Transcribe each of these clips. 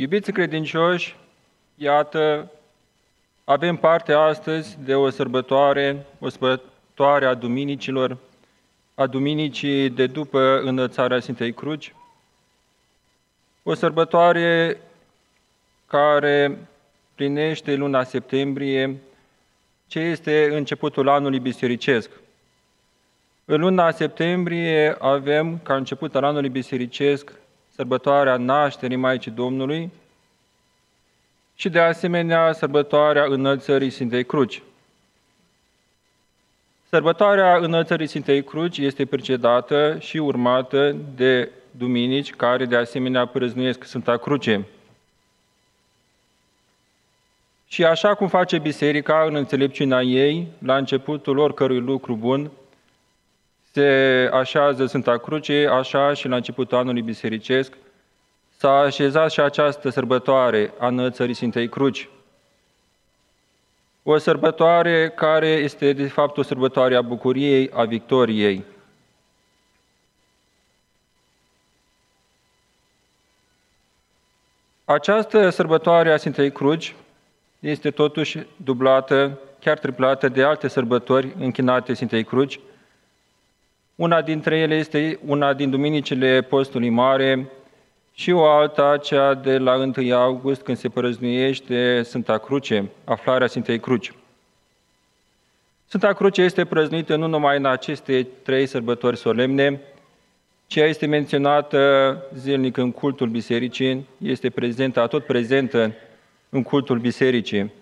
Iubiți credincioși, iată, avem parte astăzi de o sărbătoare a duminicilor, a duminicii de după înălțarea Sfintei Cruci, o sărbătoare care plinește luna septembrie, ce este începutul anului bisericesc. În luna septembrie avem, ca început al anului bisericesc, sărbătoarea nașterii Maicii Domnului și, de asemenea, sărbătoarea înălțării Sfintei Cruci. Sărbătoarea înălțării Sfintei Cruci este precedată și urmată de duminici care, de asemenea, prăznuiesc Sfânta Cruce. Și așa cum face Biserica în înțelepciunea ei, la începutul oricărui lucru bun, se așează Sfânta Cruce, așa și la începutul anului bisericesc s-a așezat și această sărbătoare a înălțării Sfintei Cruci. O sărbătoare care este, de fapt, o sărbătoare a bucuriei, a victoriei. Această sărbătoare a Sfintei Cruci este totuși dublată, chiar triplată de alte sărbători închinate Sfintei Cruci. Una dintre ele este una din duminicile Postului Mare și o alta, cea de la 1 august, când se prăznuiește Sfânta Cruce, aflarea Sfintei Cruci. Sfânta Cruce este prăznuită nu numai în aceste 3 sărbători solemne, ci este menționată zilnic în cultul bisericii, este tot prezentă în cultul bisericii.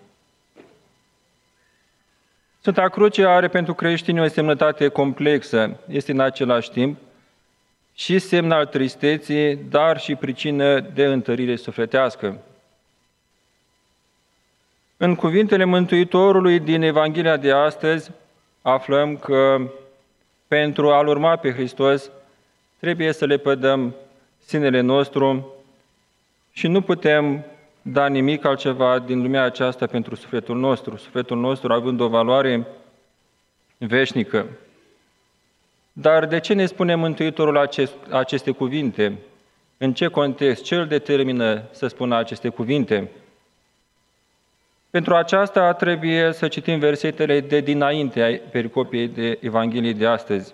Sfânta Cruce are pentru creștini o însemnătate complexă, este în același timp și semn al tristeții, dar și pricină de întărire sufletească. În cuvintele Mântuitorului din Evanghelia de astăzi aflăm că pentru a-L urma pe Hristos trebuie să lepădăm sinele nostru și nu putem da nimic altceva din lumea aceasta pentru sufletul nostru având o valoare veșnică. Dar de ce ne spune Mântuitorul aceste cuvinte? În ce context? Ce îl determină să spună aceste cuvinte? Pentru aceasta trebuie să citim versetele de dinainte a pericopei de Evanghelie de astăzi.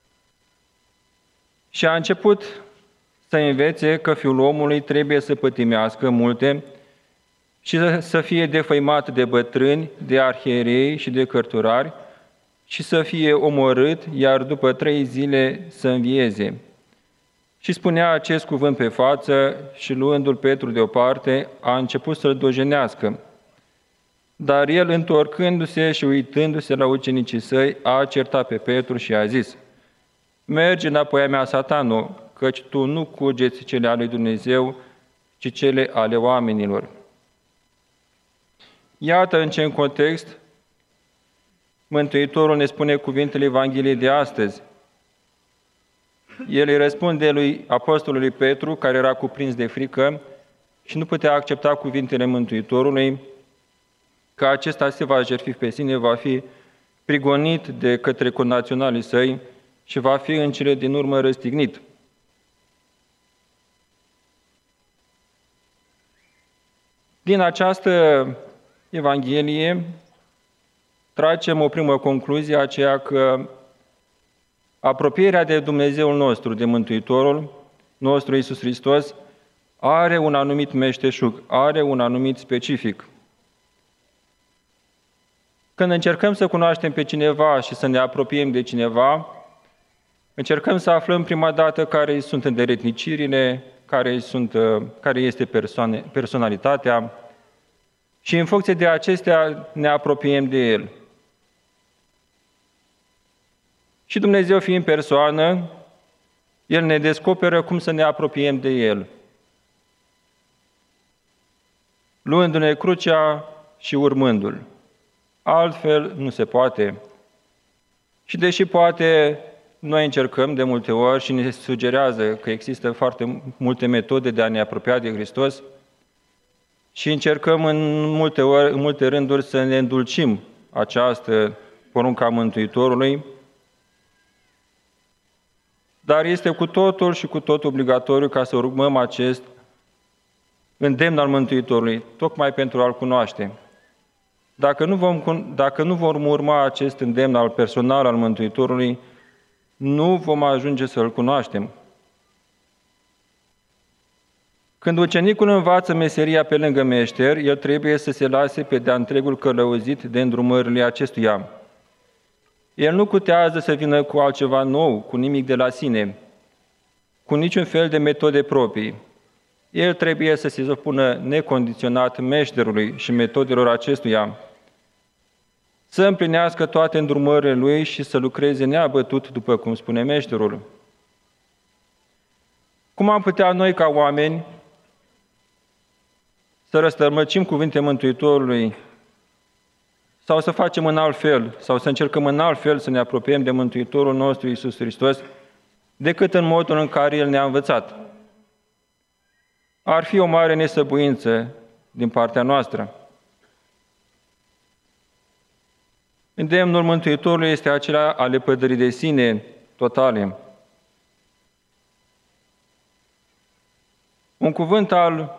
Și a început să învețe că Fiul omului trebuie să pătimească multe și să fie defăimat de bătrâni, de arhierei și de cărturari și să fie omorât, iar după 3 zile să învieze. Și spunea acest cuvânt pe față și, luându-l Petru deoparte, a început să-l dojenească. Dar el, întorcându-se și uitându-se la ucenicii săi, a certat pe Petru și a zis: „Mergi înapoi a mea, Satano, căci tu nu cugeți cele ale lui Dumnezeu, ci cele ale oamenilor.” Iată în ce context Mântuitorul ne spune cuvintele Evangheliei de astăzi. El îi răspunde lui apostolului Petru, care era cuprins de frică și nu putea accepta cuvintele Mântuitorului, că acesta se va jertfi pe sine, va fi prigonit de către connaționalii săi și va fi în cele din urmă răstignit. Din această Evanghelie tragem o primă concluzie, aceea că apropierea de Dumnezeul nostru, de Mântuitorul nostru Iisus Hristos, are un anumit meșteșug, are un anumit specific. Când încercăm să cunoaștem pe cineva și să ne apropiem de cineva, încercăm să aflăm prima dată care sunt îndeletnicirile, care este personalitatea și în funcție de acestea ne apropiem de El. Și Dumnezeu fiind persoană, El ne descoperă cum să ne apropiem de El, luându-ne crucea și urmându-L. Altfel nu se poate. Și deși poate noi încercăm de multe ori și ne sugerează că există foarte multe metode de a ne apropia de Hristos și încercăm în multe rânduri să ne îndulcim această poruncă a Mântuitorului, dar este cu totul și cu totul obligatoriu ca să urmăm acest îndemn al Mântuitorului, tocmai pentru a-L cunoaște. Dacă nu vom urma acest îndemn al personal al Mântuitorului, nu vom ajunge să-L cunoaștem. Când ucenicul învață meseria pe lângă meșter, el trebuie să se lase pe de-a întregul călăuzit de îndrumările acestuia. El nu cutează să vină cu altceva nou, cu nimic de la sine, cu niciun fel de metode proprii. El trebuie să se supună necondiționat meșterului și metodelor acestuia, să împlinească toate îndrumările lui și să lucreze neabătut, după cum spune meșterul. Cum am putea noi, ca oameni, să răstălmăcim cuvinte Mântuitorului sau să facem în alt fel, sau să încercăm în alt fel să ne apropiem de Mântuitorul nostru Iisus Hristos, decât în modul în care El ne-a învățat? Ar fi o mare nesăbuință din partea noastră. Îndemnul Mântuitorului este acela al lepădării de sine totale. Un cuvânt al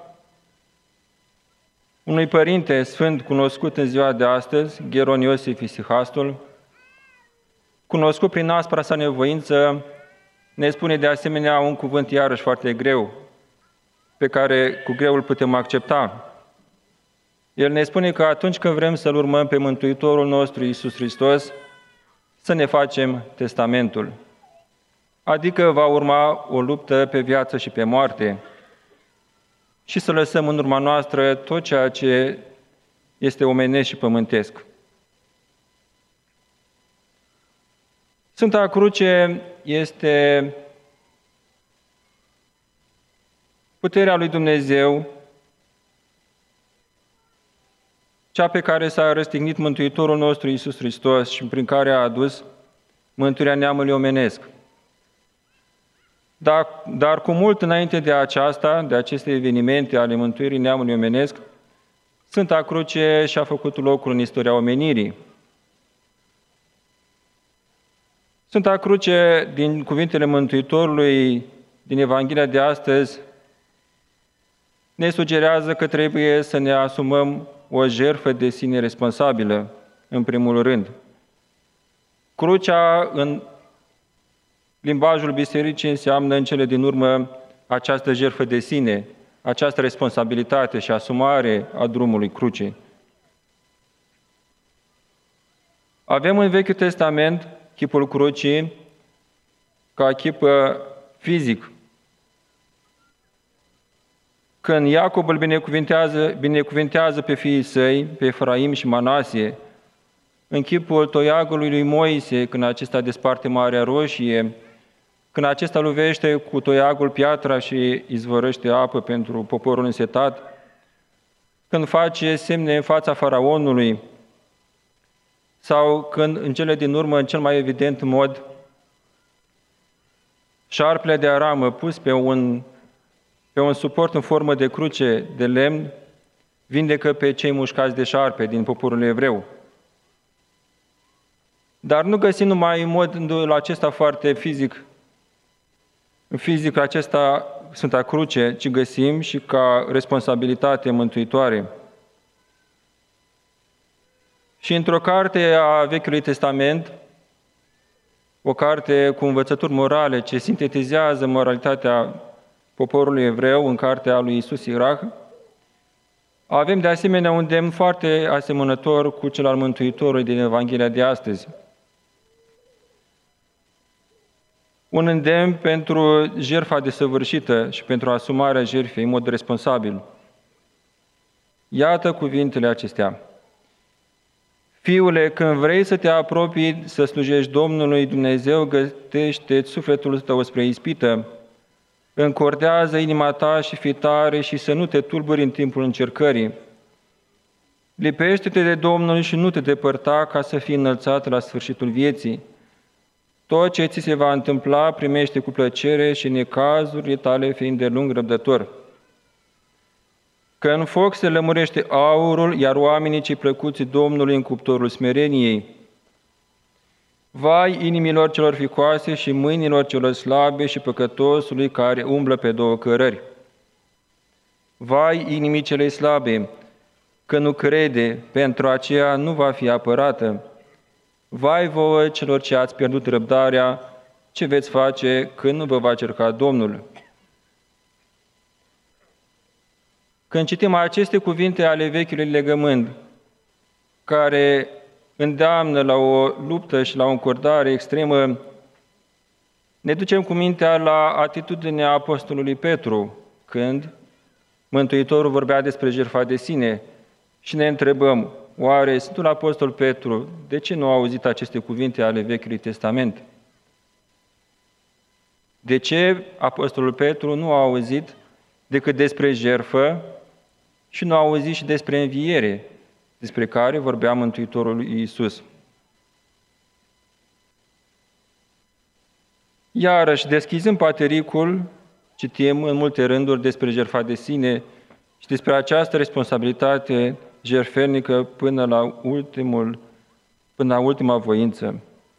unui părinte sfânt cunoscut în ziua de astăzi, Gheron Iosif Isihastul, cunoscut prin aspra sa nevoință, ne spune de asemenea un cuvânt iarăși foarte greu, pe care cu greu îl putem accepta. El ne spune că atunci când vrem să-L urmăm pe Mântuitorul nostru Iisus Hristos, să ne facem testamentul. Adică va urma o luptă pe viață și pe moarte și să lăsăm în urma noastră tot ceea ce este omenesc și pământesc. Sfânta Cruce este puterea lui Dumnezeu, cea pe care s-a răstignit Mântuitorul nostru Iisus Hristos și prin care a adus mântuirea neamului omenesc. Dar cu mult înainte de aceasta, de aceste evenimente ale mântuirii neamului omenesc, Sfânta Cruce și-a făcut locul în istoria omenirii. Sfânta Cruce, din cuvintele Mântuitorului din Evanghelia de astăzi, ne sugerează că trebuie să ne asumăm o jertfă de sine responsabilă, în primul rând. Crucea, în limbajul bisericii, înseamnă în cele din urmă această jertfă de sine, această responsabilitate și asumare a drumului crucii. Avem în Vechiul Testament chipul crucii ca chip fizic. Când Iacob îl binecuvintează pe fiii săi, pe Efraim și Manasie, în chipul toiagului lui Moise, când acesta desparte Marea Roșie, când acesta lovește cu toiagul piatra și izvorăște apă pentru poporul însetat, când face semne în fața faraonului, sau când, în cele din urmă, în cel mai evident mod, șarpele de aramă pus pe un suport în formă de cruce de lemn, vindecă pe cei mușcați de șarpe din poporul evreu. Dar nu găsim numai în modul acesta foarte fizic acesta Sfânta Cruce, ci găsim și ca responsabilitate mântuitoare. Și într-o carte a Vechiului Testament, o carte cu învățături morale ce sintetizează moralitatea poporului evreu în cartea lui Iisus Sirach, avem de asemenea un îndemn foarte asemănător cu cel al Mântuitorului din Evanghelia de astăzi. Un îndemn pentru jertfa desăvârșită și pentru asumarea jertfei în mod responsabil. Iată cuvintele acestea. Fiule, când vrei să te apropii să slujești Domnului Dumnezeu, gătește-ți sufletul tău spre ispită, încordează inima ta și fii tare și să nu te tulburi în timpul încercării. Lipește-te de Domnul și nu te depărta ca să fii înălțat la sfârșitul vieții. Tot ce ți se va întâmpla, primește cu plăcere și necazurile tale fiind de lung răbdător. Că în foc se lămurește aurul, iar oamenii cei plăcuți Domnului în cuptorul smereniei. Vai inimilor celor ficoase și mâinilor celor slabe și păcătosului care umblă pe două cărări. Vai inimii celei slabe, că nu crede, pentru aceea nu va fi apărată. Vai vouă celor ce ați pierdut răbdarea, ce veți face când nu vă va cerca Domnul? Când citim aceste cuvinte ale vechiului legământ, care îndeamnă la o luptă și la o încordare extremă, ne ducem cu mintea la atitudinea apostolului Petru, când Mântuitorul vorbea despre jertfa de sine și ne întrebăm, oare Sfântul Apostol Petru, de ce nu a auzit aceste cuvinte ale Vechiului Testament? De ce Apostolul Petru nu a auzit decât despre jertfă și nu a auzit și despre înviere, despre care vorbea Mântuitorul Iisus? Iarăși, deschizând patericul, citim în multe rânduri despre jertfa de sine și despre această responsabilitate jertfelnică până la ultima voință.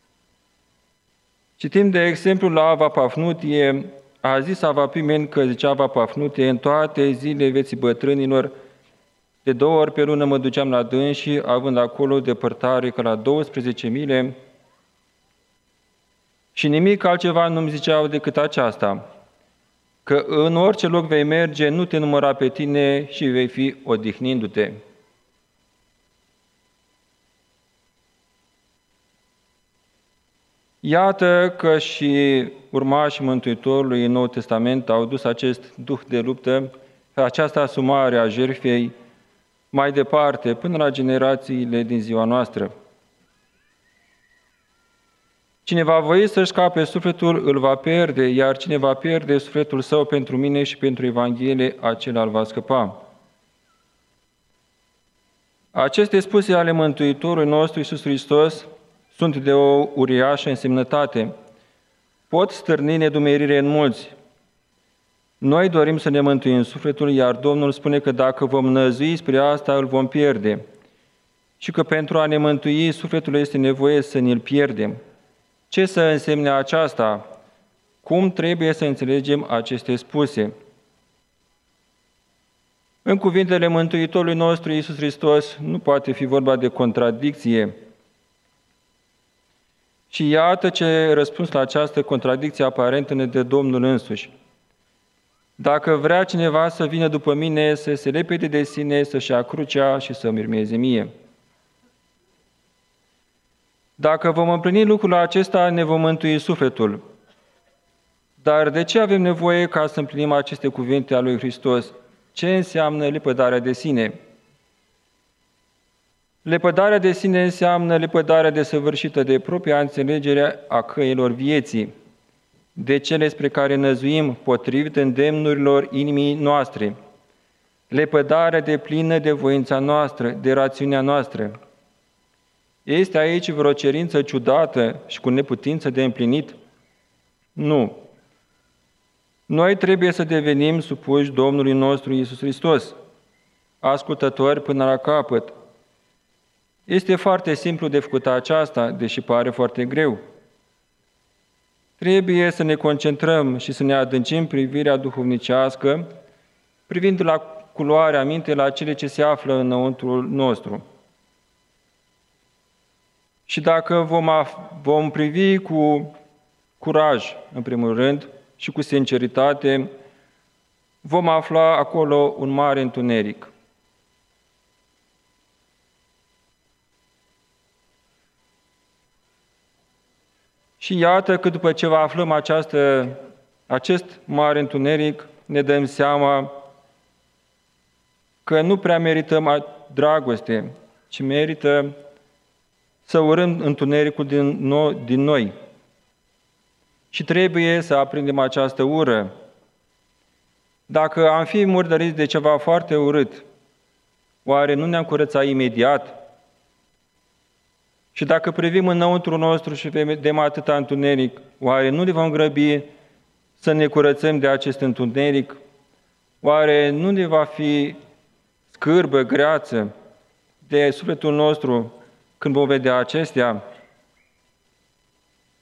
Citim, de exemplu, la Ava Pafnutie, a zis Ava Pimen că, zicea Ava Pafnutie, în toate zilele vieții bătrânilor, de 2 ori pe lună mă duceam la dânsii, având acolo depărtare ca la 12 mile, și nimic altceva nu-mi ziceau decât aceasta, că în orice loc vei merge, nu te număra pe tine și vei fi odihnindu-te. Iată că și urmașii Mântuitorului în Noul Testament au dus acest duh de luptă, această asumare a jertfei mai departe, până la generațiile din ziua noastră. Cine va voi să-și scape sufletul, îl va pierde, iar cine va pierde sufletul său pentru mine și pentru Evanghelie, acela îl va scăpa. Aceste spuse ale Mântuitorului nostru Iisus Hristos sunt de o uriașă însemnătate. Pot stârni nedumerire în mulți. Noi dorim să ne mântuim sufletul, iar Domnul spune că dacă vom năzui spre asta, îl vom pierde. Și că pentru a ne mântui sufletul este nevoie să ne-l pierdem. Ce să însemne aceasta? Cum trebuie să înțelegem aceste spuse? În cuvintele Mântuitorului nostru Iisus Hristos nu poate fi vorba de contradicție. Și iată ce răspuns la această contradicție aparentă ne dă Domnul însuși. Dacă vrea cineva să vină după mine, să se lepede de sine, să-și ia crucea și să-mi urmeze mie. Dacă vom împlini lucrul acesta, ne vom mântui sufletul. Dar de ce avem nevoie ca să împlinim aceste cuvinte ale lui Hristos? Ce înseamnă lepădarea de sine? Lepădarea de sine înseamnă lepădarea desăvârșită de propria înțelegere a căilor vieții, de cele spre care năzuim potrivit îndemnurilor inimii noastre, lepădarea deplină de voința noastră, de rațiunea noastră. Este aici vreo cerință ciudată și cu neputință de împlinit? Nu. Noi trebuie să devenim supuși Domnului nostru Iisus Hristos, ascultători până la capăt. Este foarte simplu de făcut aceasta, deși pare foarte greu. Trebuie să ne concentrăm și să ne adâncim privirea duhovnicească, privind la culoarea minte la cele ce se află înăuntrul nostru. Și dacă vom privi cu curaj, în primul rând, și cu sinceritate, vom afla acolo un mare întuneric. Și iată că după ce aflăm acest mare întuneric, ne dăm seama că nu prea merităm dragoste, ci merită să urâm întunericul din noi. Și trebuie să aprindem această ură. Dacă am fi murdăriți de ceva foarte urât, oare nu ne-am curățat imediat? Și dacă privim înăuntru nostru și vedem atâta întuneric, oare nu ne vom grăbi să ne curățăm de acest întuneric? Oare nu ne va fi scârbă, greață de sufletul nostru când vom vedea acestea?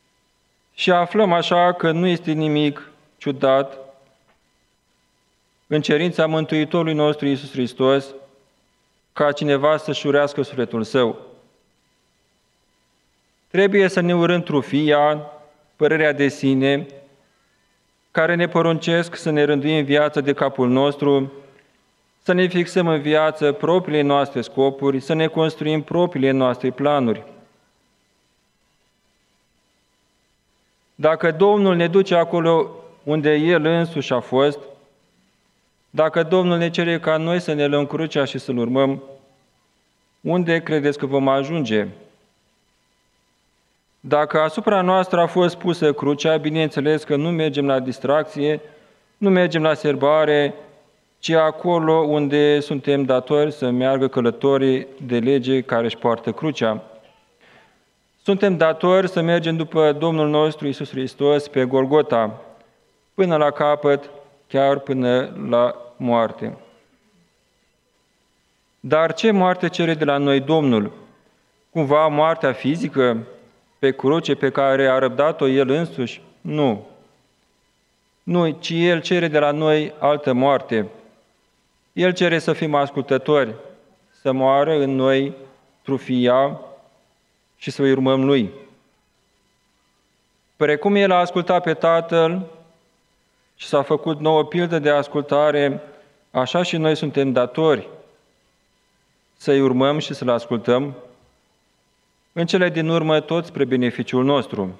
Și aflăm așa că nu este nimic ciudat în cerința Mântuitorului nostru Iisus Hristos, ca cineva să-și urească sufletul său. Trebuie să ne urâm trufia, părerea de sine, care ne poruncesc să ne rânduim viața de capul nostru, să ne fixăm în viață propriile noastre scopuri, să ne construim propriile noastre planuri. Dacă Domnul ne duce acolo unde El însuși a fost, dacă Domnul ne cere ca noi să ne luăm crucea și să-L urmăm, unde credeți că vom ajunge? Dacă asupra noastră a fost pusă crucea, bineînțeles că nu mergem la distracție, nu mergem la serbare, ci acolo unde suntem datori să meargă călătorii de lege care își poartă crucea. Suntem datori să mergem după Domnul nostru Iisus Hristos pe Golgota, până la capăt, chiar până la moarte. Dar ce moarte cere de la noi Domnul? Cumva moartea fizică, pe cruce pe care a răbdat-o El însuși? Nu. Nu, ci El cere de la noi altă moarte. El cere să fim ascultători, să moară în noi trufia și să-i urmăm Lui. Precum El a ascultat pe Tatăl și s-a făcut nouă pildă de ascultare, așa și noi suntem datori să-i urmăm și să-L ascultăm, în cele din urmă tot spre beneficiul nostru.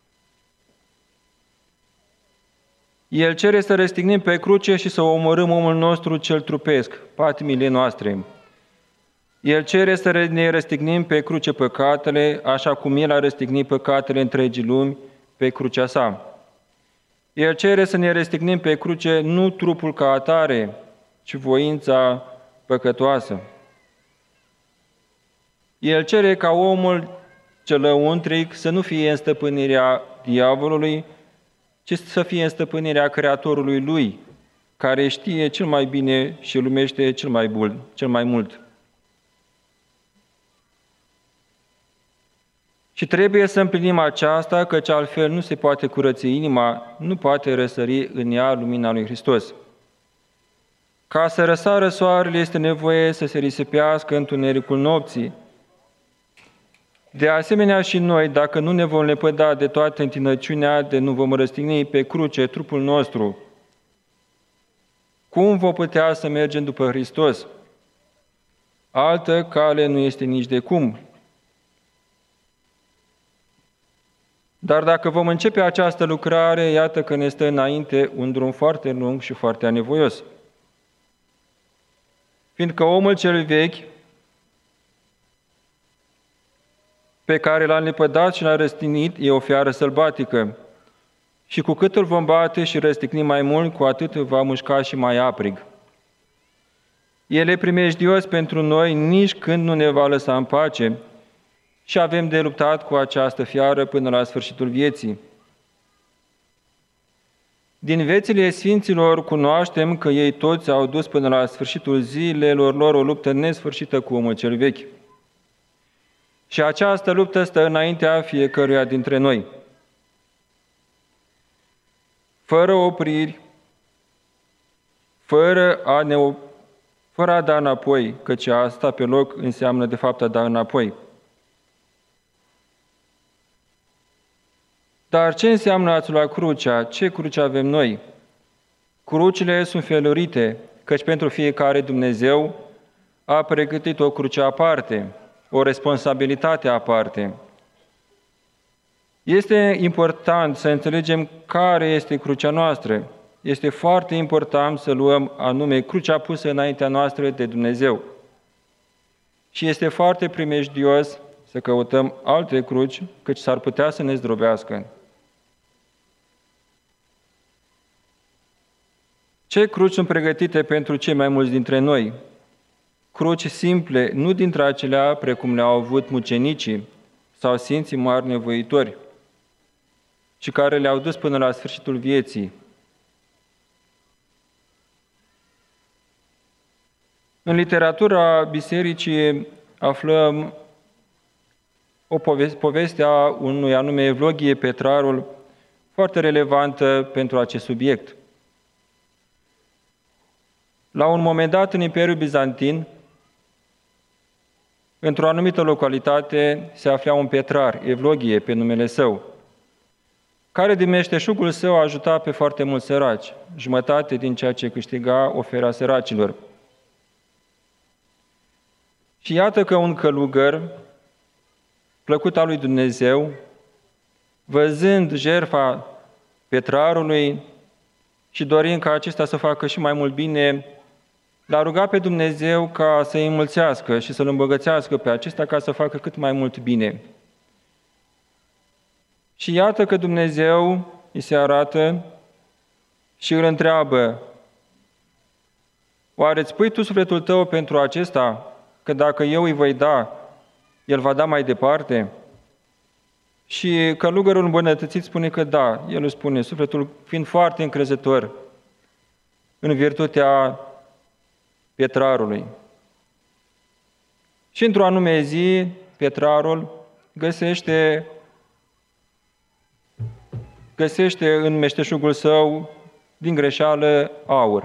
El cere să răstignim pe cruce și să omorâm omul nostru cel trupesc, patimile noastre. El cere să ne răstignim pe cruce păcatele, așa cum El a răstignit păcatele întregii lumi pe crucea sa. El cere să ne răstignim pe cruce nu trupul ca atare, ci voința păcătoasă. El cere ca omul cel lăuntric să nu fie în stăpânirea diavolului, ci să fie în stăpânirea Creatorului lui, care știe cel mai bine și îl iubește cel mai mult. Și trebuie să împlinim aceasta, căci altfel nu se poate curăți inima, nu poate răsări în ea lumina lui Hristos. Ca să răsară soarele, este nevoie să se risipească întunericul nopții. De asemenea și noi, dacă nu ne vom lepăda de toată întinăciunea, de nu vom răstigni pe cruce trupul nostru, cum vom putea să mergem după Hristos? Altă cale nu este nici de cum. Dar dacă vom începe această lucrare, iată că ne stă înainte un drum foarte lung și foarte anevoios. Fiindcă omul cel vechi, pe care l-a lepădat și l-a răstignit, e o fiară sălbatică. Și cu cât îl vom bate și răstigni mai mult, cu atât îl va mușca și mai aprig. El e primejdios pentru noi nici când nu ne va lăsa în pace și avem de luptat cu această fiară până la sfârșitul vieții. Din viețile Sfinților cunoaștem că ei toți au dus până la sfârșitul zilelor lor o luptă nesfârșită cu omul cel vechi. Și această luptă stă înaintea fiecăruia dintre noi. Fără opriri, fără a da înapoi, căci a sta pe loc înseamnă de fapt a da înapoi. Dar ce înseamnă a-ți lua crucea? Ce cruce avem noi? Crucile sunt felurite, căci pentru fiecare Dumnezeu a pregătit o cruce aparte, o responsabilitate aparte. Este important să înțelegem care este crucea noastră. Este foarte important să luăm anume crucea pusă înaintea noastră de Dumnezeu. Și este foarte primejdios să căutăm alte cruci, căci s-ar putea să ne zdrobească. Ce cruci sunt pregătite pentru cei mai mulți dintre noi? Cruci simple, nu dintre acelea precum le-au avut mucenicii sau sfinții mari nevoitori, și care le-au dus până la sfârșitul vieții. În literatura bisericii aflăm o poveste a unui anume Evlogie Petrarul, foarte relevantă pentru acest subiect. La un moment dat, în Imperiul Bizantin, într-o anumită localitate se afla un petrar, Evlogie, pe numele său, care din meșteșugul său ajuta pe foarte mulți săraci. Jumătate din ceea ce câștiga oferea săracilor. Și iată că un călugăr, plăcut al lui Dumnezeu, văzând jertfa petrarului și dorind ca acesta să facă și mai mult bine, l-a rugat pe Dumnezeu ca să îi înmulțească și să-l îmbogățească pe acesta ca să facă cât mai mult bine. Și iată că Dumnezeu îi se arată și îl întreabă: oare îți pui tu sufletul tău pentru acesta, că dacă eu îi voi da, el va da mai departe? Și călugărul îmbunătățit spune că da. El își spune, sufletul fiind foarte încrezător în virtutea petrarului. Și într-o anume zi, petrarul găsește în meșteșugul său, din greșeală, aur.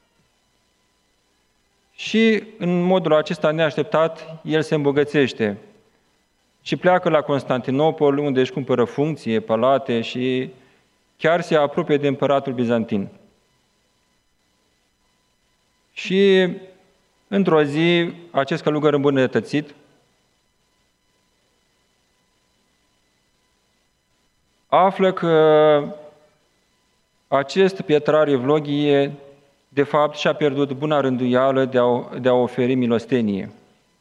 Și în modul acesta neașteptat, el se îmbogățește și pleacă la Constantinopol, unde își cumpără funcție, palate și chiar se apropie de împăratul bizantin. Și într-o zi, acest călugăr îmbunătățit află că acest petrar Evlogie, de fapt, și-a pierdut buna rânduială de a oferi milostenie.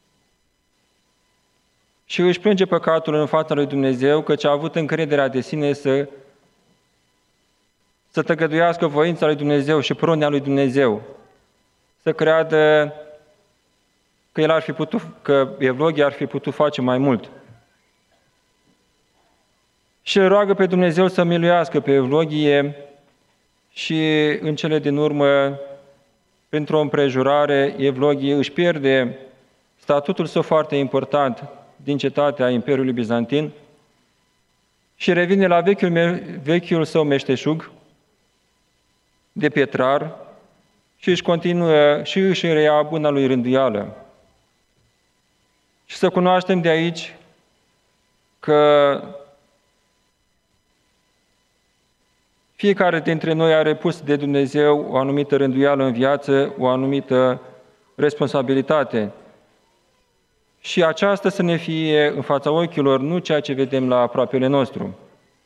Și își plânge păcatul în fața lui Dumnezeu, căci a avut încrederea de sine să tăgăduiască voința lui Dumnezeu și prunia lui Dumnezeu, să creadă că Evlogie ar fi putut face mai mult. Și îl roagă pe Dumnezeu să miluiască pe Evlogie și în cele din urmă, printr-o împrejurare, Evlogie își pierde statutul său foarte important din cetatea Imperiului Bizantin și revine la vechiul său meșteșug de petrar și își continuă și își reia buna lui rânduială. Și să cunoaștem de aici că fiecare dintre noi are pus de Dumnezeu o anumită rânduială în viață, o anumită responsabilitate. Și aceasta să ne fie în fața ochilor, nu ceea ce vedem la aproapele nostru.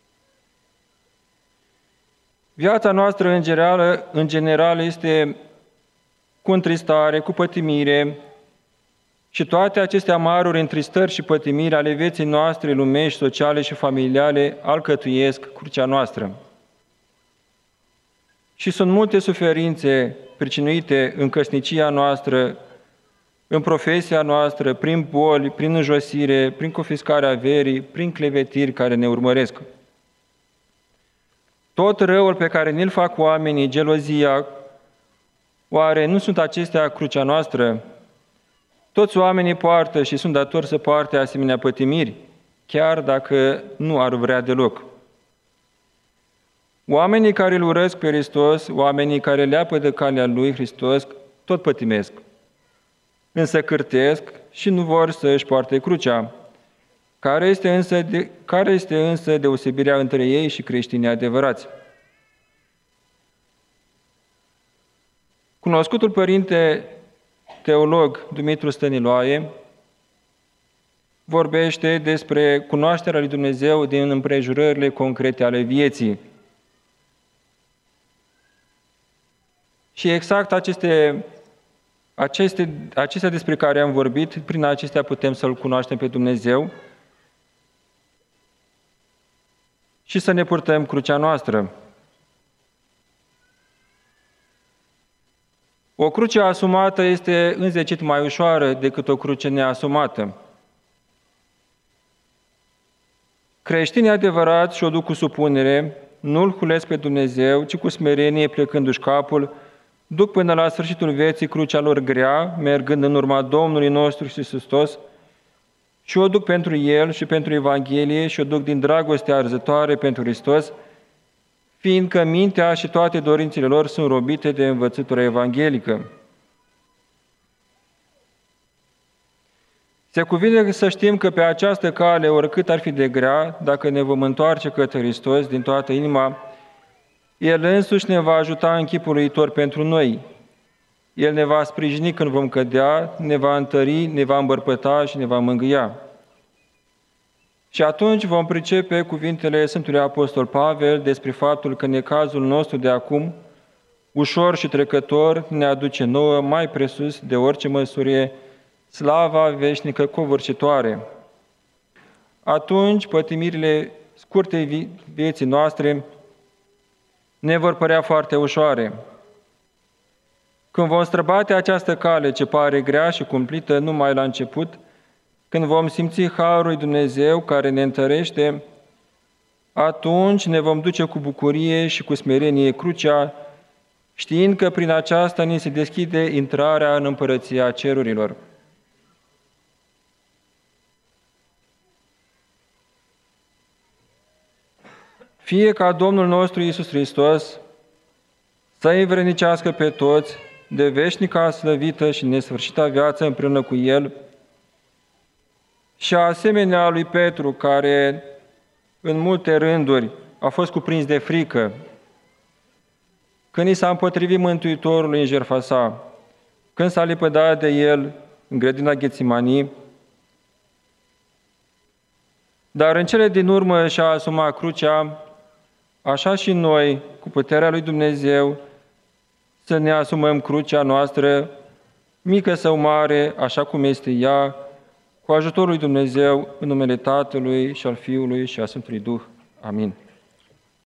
Viața noastră, în general, este cu întristare, cu pătimire și toate aceste amaruri, întristări și pătimiri ale vieții noastre lumești, sociale și familiale alcătuiesc crucea noastră. Și sunt multe suferințe pricinuite în căsnicia noastră, în profesia noastră, prin boli, prin înjosire, prin confiscarea averii, prin clevetiri care ne urmăresc. Tot răul pe care ne-l fac oamenii, gelozia, oare nu sunt acestea crucea noastră? Toți oamenii poartă și sunt datori să poarte asemenea pătimiri, chiar dacă nu ar vrea deloc. Oamenii care îl urăsc pe Hristos, oamenii care leapă de calea lui Hristos, tot pătimesc. Însă cârtesc și nu vor să își poarte crucea. Care este însă deosebirea între ei și creștinii adevărați? Cunoscutul părinte teolog Dumitru Stăniloae vorbește despre cunoașterea lui Dumnezeu din împrejurările concrete ale vieții. Și exact acestea despre care am vorbit, prin acestea putem să-L cunoaștem pe Dumnezeu și să ne purtăm crucea noastră. O cruce asumată este înzecit mai ușoară decât o cruce neasumată. Creștinii adevărați și-o duc cu supunere, nu-L hulesc pe Dumnezeu, ci cu smerenie, plecându-și capul, duc până la sfârșitul vieții crucea lor grea, mergând în urma Domnului nostru Iisus Hristos, și o duc pentru El și pentru Evanghelie și o duc din dragoste arzătoare pentru Hristos, fiindcă mintea și toate dorințele lor sunt robite de învățătura evanghelică. Se cuvine să știm că pe această cale, oricât ar fi de grea, dacă ne vom întoarce către Hristos din toată inima, El însuși ne va ajuta în chipul viitor pentru noi. El ne va sprijini când vom cădea, ne va întări, ne va îmbărbăta și ne va mângâia. Și atunci vom pricepe cuvintele Sfântului Apostol Pavel despre faptul că necazul nostru de acum, ușor și trecător, ne aduce nouă mai presus de orice măsură slava veșnică covârșitoare. Atunci, pătimirile scurtei vieții noastre ne vor părea foarte ușoare. Când vom străbate această cale ce pare grea și cumplită numai la început, când vom simți harul lui Dumnezeu care ne întărește, atunci ne vom duce cu bucurie și cu smerenie crucea, știind că prin aceasta ni se deschide intrarea în împărăția cerurilor. Fie ca Domnul nostru Iisus Hristos să-i învrednicească pe toți de veșnica slăvită și nesfârșită viață împreună cu El, și asemenea lui Petru, care în multe rânduri a fost cuprins de frică, când i s-a împotrivit Mântuitorului în jertfa sa, când s-a lepădat de El în grădina Ghețimanii, dar în cele din urmă și-a asumat crucea, așa și noi, cu puterea lui Dumnezeu, să ne asumăm crucea noastră, mică sau mare, așa cum este ea, cu ajutorul lui Dumnezeu, în numele Tatălui și al Fiului și al Sfântului Duh. Amin.